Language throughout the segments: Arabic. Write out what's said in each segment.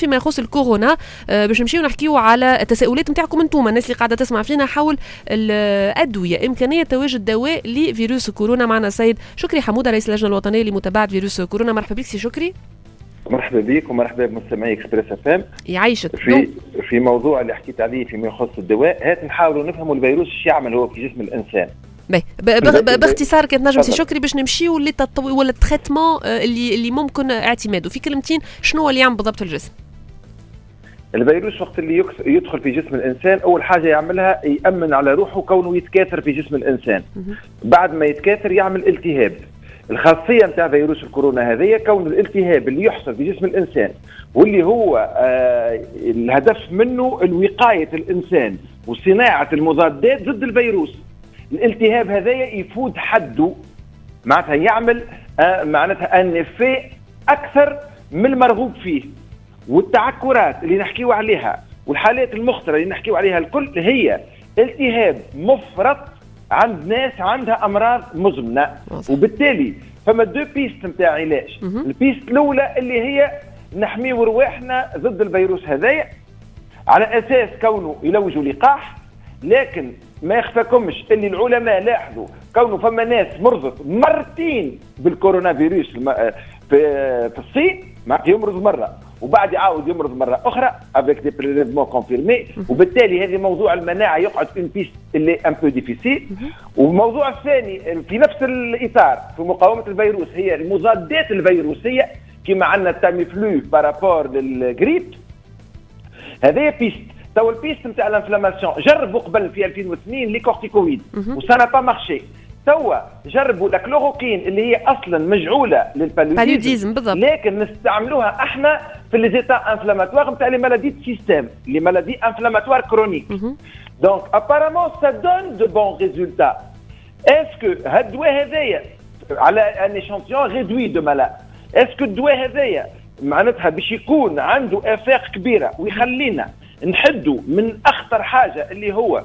فيما يخص الكورونا. باش نمشيو نحكيو على التساؤلات نتاعكم انتم الناس اللي قاعده تسمع فينا حول الادويه، امكانيه تواجد دواء لفيروس كورونا. معنا السيد شكري حموده رئيس اللجنه الوطنيه لمتابعه فيروس كورونا. مرحبا بك سي شكري. مرحبا بك ومرحبا بمستمعي اكسبريس اف ام. يعيشك. في موضوع اللي حكيت عليه فيما يخص الدواء، هات نحاولوا نفهموا الفيروس ايش يعمل هو في جسم الانسان. باختصار كانت نجم سي شكري باش نمشيو ولا التريتمون اللي ممكن اعتماده في كلمتين، شنو اللي يعمل بالضبط الجسم؟ الفيروس وقت اللي يدخل في جسم الانسان اول حاجه يعملها يامن على روحه كونه يتكاثر في جسم الانسان. بعد ما يتكاثر يعمل التهاب. الخاصيه نتاع فيروس الكورونا هذه كون الالتهاب اللي يحصل في جسم الانسان واللي هو الهدف منه الوقايه الانسان وصناعه المضادات ضد الفيروس. الالتهاب هذا يفوت حده، معناتها يعمل معناتها ان في اكثر من المرغوب فيه. والتعكرات اللي نحكيو عليها والحالات المخطره اللي نحكيو عليها الكل هي التهاب مفرط عند ناس عندها امراض مزمنه. وبالتالي فما دو بيست نتاع علاج. البيست الاولى اللي هي نحميو رواحنا ضد الفيروس هذايا على اساس كونه يلوجوا لقاح، لكن ما يخفاكمش اللي العلماء لاحظوا كونه فما ناس مرضت مرتين بالكورونا فيروس في الصين، يمرض مره وبعد يعاود يمرض مره اخرى افيك دي بريليفمون كونفيرمي. وبالتالي هذه موضوع المناعه يقعد اون بيست اللي ان بو ديفيسيل. والموضوع الثاني في نفس الاطار في مقاومه الفيروس هي المضادات الفيروسيه كما عندنا التاميفلو بارابور للغريب. هذه بيست. تو البيست نتاع الانفلاماسيون جربوا قبل في 2002 لي كورتيكويد وسانا با مارشي. توا جربوا الكلوروكين اللي هي اصلا مجعوله للبالوديزم بالضبط، لكن نستعملوها احنا في لي زيتا انفلاماتوار نتاع لي مالادي دو سيستيم، لي مالادي انفلاماتوار كرونيك. دونك ابارامون سا دون دو بون ريزولتا. اسكو هاد الدواء هذايا على ان ايشانتيون ريدوي دو مالا، اسكو الدواء هذايا معناتها باش يكون عنده افاق كبيره ويخلينا نحدوا من اخطر حاجه اللي هو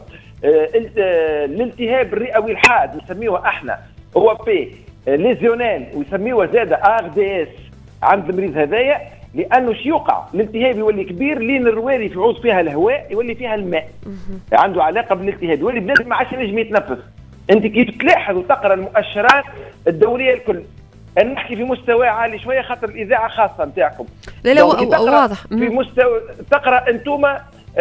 الالتهاب الرئوي الحاد نسميوه احنا هو بي ليزيونيل ويسميوه زاد ار دي اس عند المريض هذايا، لانه شو يوقع الالتهاب يولي كبير لين الرواري يعود فيها الهواء يولي فيها الماء، عنده علاقه بالالتهاب يولي بلازم ما عادش ينجم يتنفس. انت كيف تلاحظ وتقرا المؤشرات الدوريه الكل، أنا نحكي في مستوى عالي شويه خاطر الاذاعه خاصه نتاعكم. لا واضح في مستوى تقرا انتوما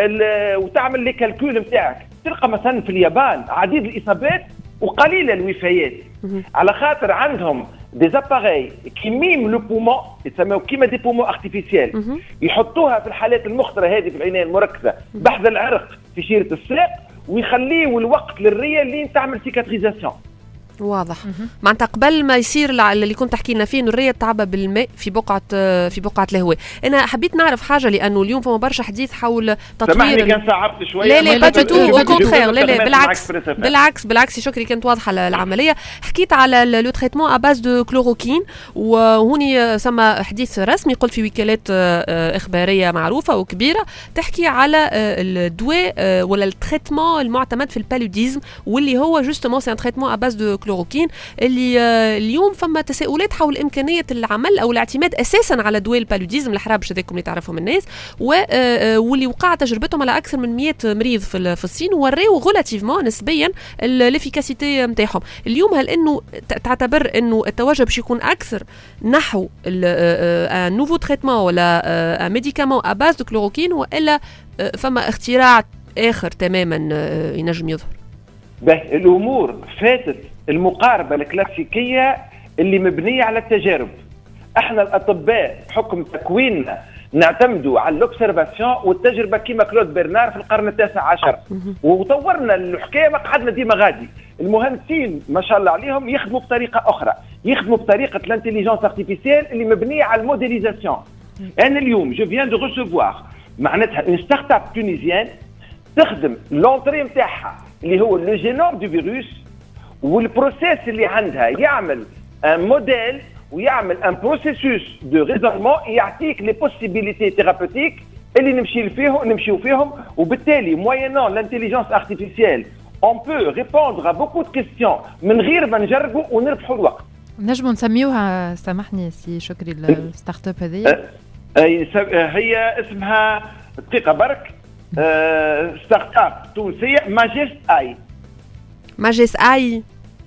وتعمل لي كالكول نتاعك، تلقى مثلا في اليابان عديد الاصابات وقليله الوفيات على خاطر عندهم دي زاباري كي ميم لو بومون يسموه كيما دي بومون ارتيفيسيال، يحطوها في الحالات المخطره هذه في العنايه المركزه بحث العرق في شيره الساق ويخليوا الوقت للريه اللي تعمل سيكاتريزاسيون. واضح. معناتها قبل ما يصير اللي كنت تحكي لنا فيه انه الريه تعبى بالماء في بقعه الهواء. انا حبيت نعرف حاجه لانه اليوم فما برشا حديث حول تطوير. سامحني كان صعبت شويه. لا با تو كونترير. لا بالعكس شكري كانت واضحه العمليه. حكيت على لو تريتمون ا باز دو كلوروكين، وهوني سما حديث رسمي قلت في وكالات اخباريه معروفه وكبيره تحكي على الدواء ولا التريتمون المعتمد في البالوديزم واللي هو جوستومون سي ان تريتمون ا باز دو كلوروكين اللي اليوم فما تساؤلات حول إمكانية العمل أو الاعتماد أساسا على دواء البالوديزم الحرابش هذاكم اللي تعرفهم الناس واللي وقع تجربتهم على أكثر من 100 مريض في الصين وراو غولاتيفمون نسبيا الافيكاسيتي نتاعهم. اليوم هل إنه تعتبر إنه التوجه باش يكون أكثر نحو نوفو تريتمون ولا ميديكامون أباز دو كلوروكين وإلا فما اختراع آخر تماما ينجم يظهر؟ الأمور فاتت المقاربة الكلاسيكية اللي مبنية على التجارب. احنا الأطباء حكم تكويننا نعتمدوا على الأوبسرفاسيون والتجربة كما كلود برنار في القرن ال19 وطورنا الحكاية ما قعدنا ديما غادي. المهندسين ما شاء الله عليهم يخدموا بطريقة أخرى، يخدموا بطريقة الانتيليجنس ارتيفيسيال اللي مبنية على الموديليزاسيون. أنا اليوم جو فيان دو ريسيفوار معناتها اون ستارت اب تونيزيان تخدم لونتري نتاعها اللي هو لو جينوم دو فيروس والبروسيس اللي عندها يعمل ان موديل ويعمل ان بروسيسوس دو ريزولمون يعطيك لي بوسيبيليتي ثيرابوتيك اللي نمشيو فيهم وبالتالي موينون لانتيليجنس ارتيفيسيال اون بو ريبوندر ا بوكو دو كيستيون من غير ما نجربوا ونربحوا الوقت. نجموا نسميوها سامحني سي شكري الستارت اب هذه هي اسمها دقيقه برك ستارت اب تونسيه ماجستاي. ماجستاي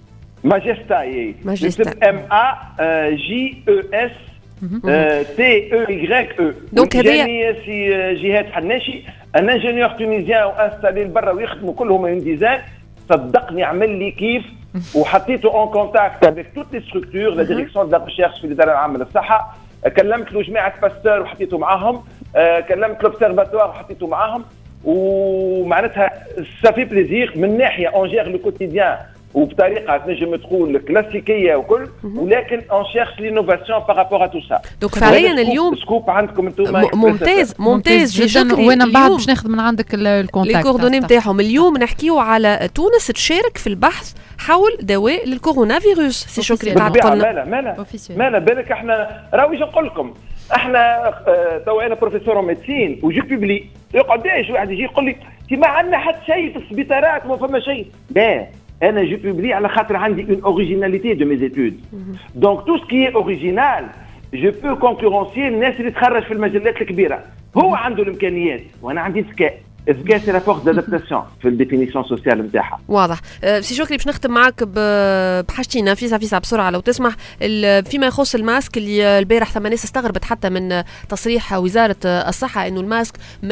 MAGESTAE. دونك هذه سي جهاد حناشي ان انجينيور تونيزيان وانستالي برا ويخدموا كلهم من ديزاين. صدقني عمل لي كيف وحطيته اون كونتاكت افيك توت لي ستركتور لا ديريكسيون دو ريشيرش في الاداره العامه للصحه. كلمت له جماعه باستور وحطيته معاهم، كلمت لوبسيرفاتوار وحطيته معاهم، ومعناتها سافي بليزير من ناحيه اونجير لو كوتيديان وبطريقه تنجم تقول كلاسيكيه وكل، ولكن اون شيرش لينوفاسيون بارابور ا تو سا. دونك فعليا اليوم سكوب عندكم انتم ممتاز جدا. وانا من بعد باش ناخذ من عندك الكونتاكت الكوردوني نتاعهم. اليوم نحكيو على تونس تشارك في البحث حول دواء للكورونا فيروس. سي شكري قاعد قلنا مالا بالك احنا راهو نقول لكم احنا تو انا بروفيسور ميديسين وجو بيبلي قداش واحد يجي يقول لي تي ما عندنا حتى شيء في السبيطارات ما فما شيء. لا انا جو بيبلي على خاطر عندي اون اوريجيناليتي دو مي زيتود. دونك تو سكي اوريجينال جو بو كونكورونسي الناس اللي تخرج في المجلات الكبيره. هو عنده الامكانيات وانا عندي ذكاء. الذكاء سي لا فورس دادابتاسيون في الديفينيسيون سوسيال نتاعها. واضح. سي شكري باش نختم معك بحاجتين فيسا بسرعه لو تسمح. فيما يخص الماسك اللي البارح ثم ناس استغربت حتى من تصريح وزاره الصحه انه الماسك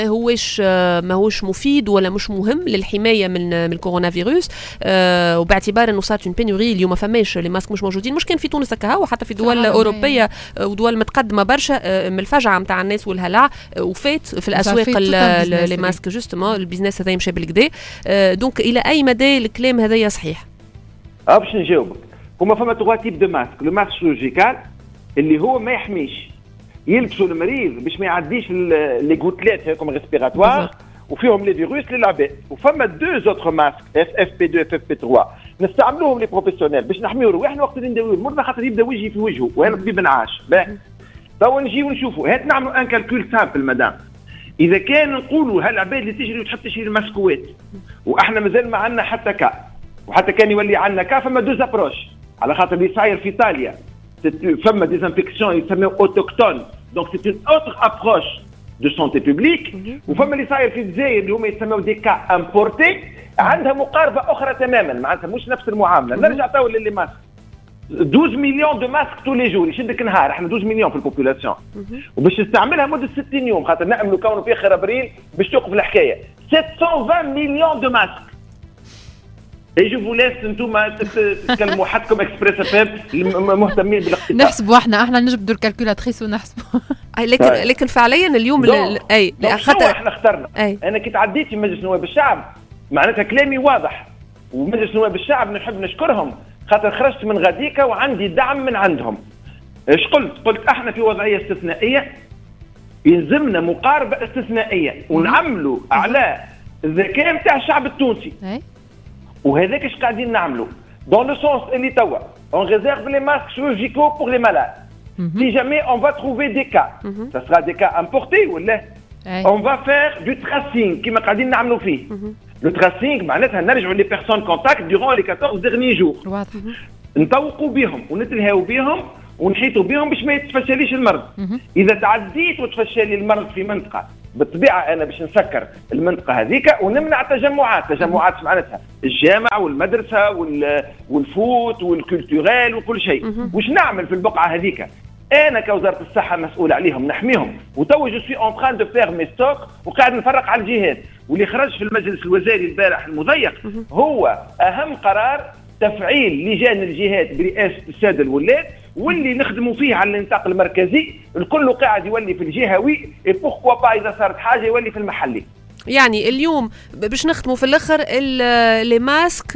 ما هوش مفيد ولا مش مهم للحمايه من الكورونا فيروس، وباعتبار انه صارت بينوري اليوم ما فماش لي ماسك مش موجودين. مش كان في تونس هكا وحتى في دول اوروبيه ودول متقدمه برشا من الفجعه نتاع الناس والهلع وفات في الاسواق لي ماسك البيزنس هذا يمشي بالكدا. دونك الى اي مدى الكلام هذايا صحيح؟ باش نجاوبك. هما فما تغوا تيب دو ماسك. لو ماسك سيرجيكال اللي هو ما يحميش يلبسوا المريض باش ما يعديش لي غوتليت هاكم ريسبيراتوار وفيهم لي فيروس للعباد. وفما دو زوتر ماسك FFP2 FFP3 نستعملوهم لي بروفيسيونيل باش نحميو رواحنا وقت اللي نداويو المرضى خاطر يبدا وجهي في وجهه وانا طبيب نعاش. تو نجيو نشوفوا هات نعملوا ان كالكول سامبل مدام. اذا كان نقولوا هالعباد اللي تجري وتحب تشري الماسكوات واحنا مازال ما عندنا حتى كا وحتى كان يولي عندنا كا، فما دوز ابروش على خاطر اللي صاير في ايطاليا فما ديزانفيكسيون يسميو اوتوكتون. دونك سي اون اوتر ابروش دو سونتي بوبليك. وفما اللي صاير في الجزائر اللي هما يسميو دي كا امبورتي عندها مقاربه اخرى تماما معناتها مش نفس المعامله. نرجع تو للي ماسك 12 مليون دو ماسك تو لي جور يشدك نهار. احنا 12 مليون في البوبولاسيون وباش نستعملها مده 60 يوم خاطر نأملوا كونه في اخر ابريل باش توقف الحكايه. 720 مليون دو ماسك. اي جو فوليس انتم تتكلموا حدكم اكسبريس افام مهتمين بالاقتصاد. نحسبوا احنا نجبدوا الكالكولاتريس ونحسبوا. لكن فعليا اليوم اي خاطر احنا اخترنا. انا كي تعديت في مجلس نواب الشعب معناتها كلامي واضح، ومجلس نواب الشعب نحب نشكرهم خاطر خرجت من غاديكا وعندي دعم من عندهم. ايش قلت احنا في وضعيه استثنائيه يلزمنا مقاربه استثنائيه ونعملوا على الذكاء نتاع الشعب التونسي. وهذاك ايش قاعدين نعملوا دون لو سونس اللي توا اون ريزيرف لي ماسك شيرورجيكو بور لي مالاد. Si jamais on va trouver des cas, ça sera des cas importés ولا on va faire du tracing كما قاعدين نعملوا فيه. Le tracing معناتها نرجعوا لي بيرسون كونتاكت durant les 14 derniers jours. نطوقوا بهم ونتلهاو بهم ونحيطوا بهم باش ما يتفشليش المرض. اذا تعديت وتفشل المرض في منطقه بالطبيعه انا باش نسكر المنطقه هذيك ونمنع تجمعات معناتها الجامع والمدرسه والفوت والكولتوريل وكل شيء. واش نعمل في البقعه هذيك؟ انا كوزاره الصحه مسؤول عليهم نحميهم. وتو جو سوي اون تران دو فير مي ستوك وقاعد نفرق على الجهات. واللي خرج في المجلس الوزاري البارح المضيق هو اهم قرار تفعيل لجان الجهات برئاسه الساده الولاد واللي نخدموا فيه على النطاق المركزي. الكل قاعد يولي في الجهوي بوركوا با اذا صارت حاجه يولي في المحلي. يعني اليوم باش نختموا في الاخر لي ماسك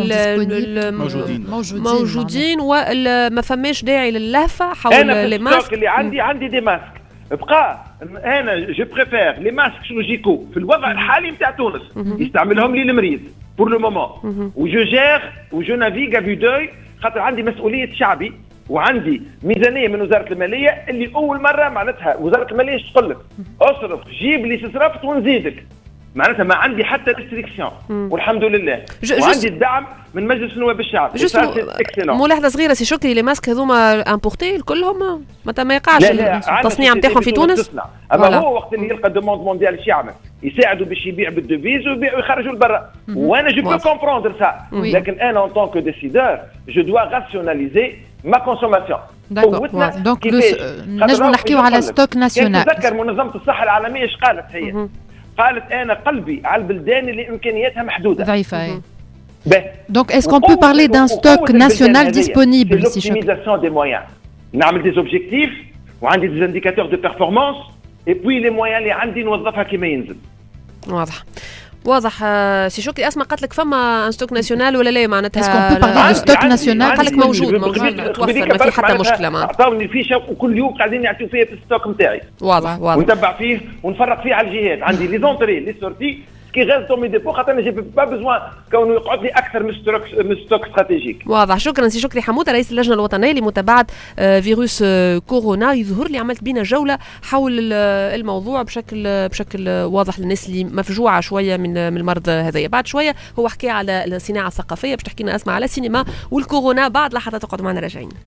موجودين وما فماش داعي للهفه حول لي ماسك. اللي عندي دي ماسك بقى انا جو بريفير لي ماسك شيرورجيكو في الوضع الحالي نتاع تونس يستعملهم لي المريض بور لو مومون وجو جير وجو نافيغ افي دوي خاطر عندي مسؤوليه شعبي وعندي ميزانيه من وزاره الماليه اللي اول مره معناتها وزاره الماليه تقول لك اصرف جيب لي صرفت ونزيدك. معناتها ما عندي حتى ريستريكسيون والحمد لله. وعندي الدعم من مجلس نواب الشعب. ملاحظه صغيره سي شكري، لي ماسك هذوما امبورتي كلهم متى ما يقعش التصنيع نتاعهم في تونس. اما هو وقت اللي يلقى دوموند مونديال ايش يعمل؟ يساعدوا باش يبيع بالدوفيز ويخرجوا لبرا. وانا جو بو كومبروندر سا، لكن انا ان طونك ديسيدور جو دوا راسيوناليزي ما كونسوماسيون. دونك نجموا نحكيو على ستوك ناسيونال. تذكر منظمه الصحه العالميه ايش قالت هي؟ قالت انا قلبي على البلدان اللي امكانياتها محدوده ضعيفه. Donc est-ce qu'on peut parler d'un stock national disponible si je l'optimisation des moyens. نعمل des objectifs وعندي des indicateurs de performance et puis les moyens اللي عندي نوظفها كما ينزل. واضح سي شكري. اسمع قالت لك فما ان ستوك ناسيونال ولا لا؟ معناتها اسكو بو بارلي دو ستوك ناسيونال؟ قال لك موجود متوفر، ما في حتى مشكله معاه. عطاوني الفيشه وكل يوم قاعدين يعطيو فيها في الستوك نتاعي. واضح ونتبع فيه ونفرق فيه على الجهات. عندي لي زونتري لي سورتي كي غاز دومي ديبو خاطر انا جي با بزوان كونه يقعد لي اكثر من ستوك استراتيجيك. واضح. شكرا سي شكري حموده رئيس اللجنه الوطنيه لمتابعه فيروس كورونا. يظهر لي عملت بينا جوله حول الموضوع بشكل واضح للناس اللي مفجوعه شويه من المرض هذايا. بعد شويه هو حكى على الصناعه الثقافيه، باش تحكي لنا اسمع على السينما والكورونا. بعد لحظه تقعد معنا راجعين.